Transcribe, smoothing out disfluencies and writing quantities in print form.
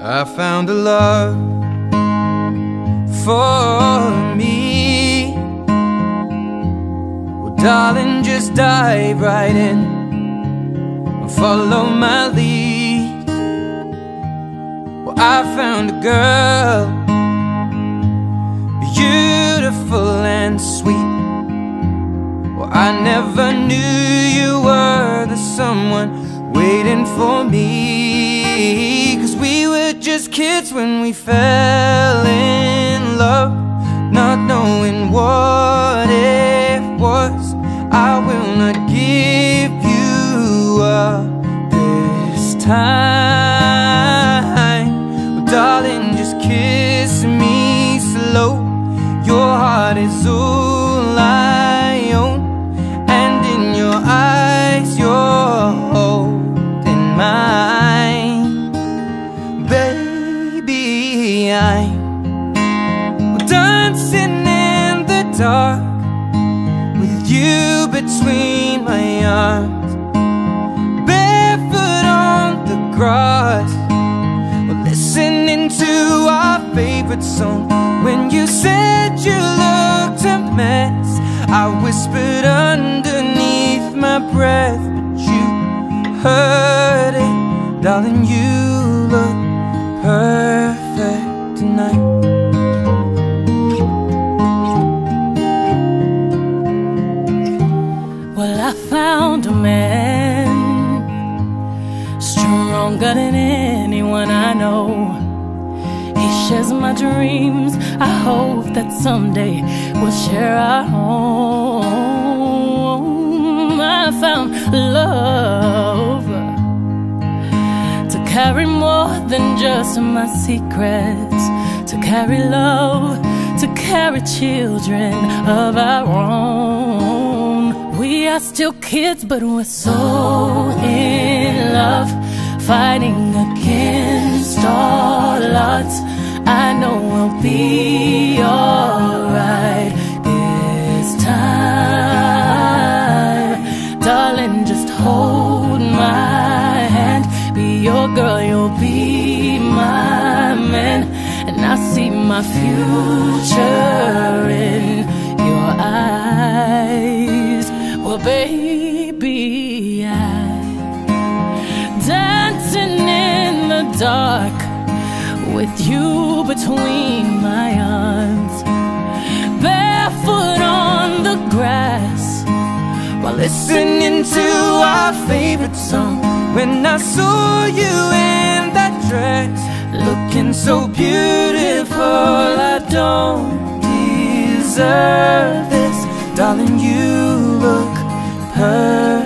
I found a love for me. Well, darling, just dive right in and follow my lead. Well, I found a girl, beautiful and sweet. Well, I never knew you were the someone waiting for me, 'cause we were just kids when we fell in love, not knowing what it was. I will not give you up this time. Well, darling, just kiss me slow. Your heart is all I own, and in your eyes you're holding mine. Baby, I'm dancing in the dark with you between my arms, barefoot on the grass. We're listening to our favorite song. When you said you looked a mess, I whispered underneath my breath, but you heard it. Darling, you look perfect tonight. Well, I found a man stronger than anyone I know. He shares my dreams. I hope that someday we'll share our home. I found love to carry more than just my secrets, to carry love, to carry children of our own. We are still kids, but we're so in love, fighting against all odds. I know we'll be alright this time. Darling, just hold my hand. Be your girl, you'll be my man. And I see my future in your eyes. Well, baby, I'm dancing in the dark with you between my arms, barefoot on the grass, while listening to our favorite song. When I saw you in that dress, looking so beautiful, I don't deserve this. Darling, you look perfect.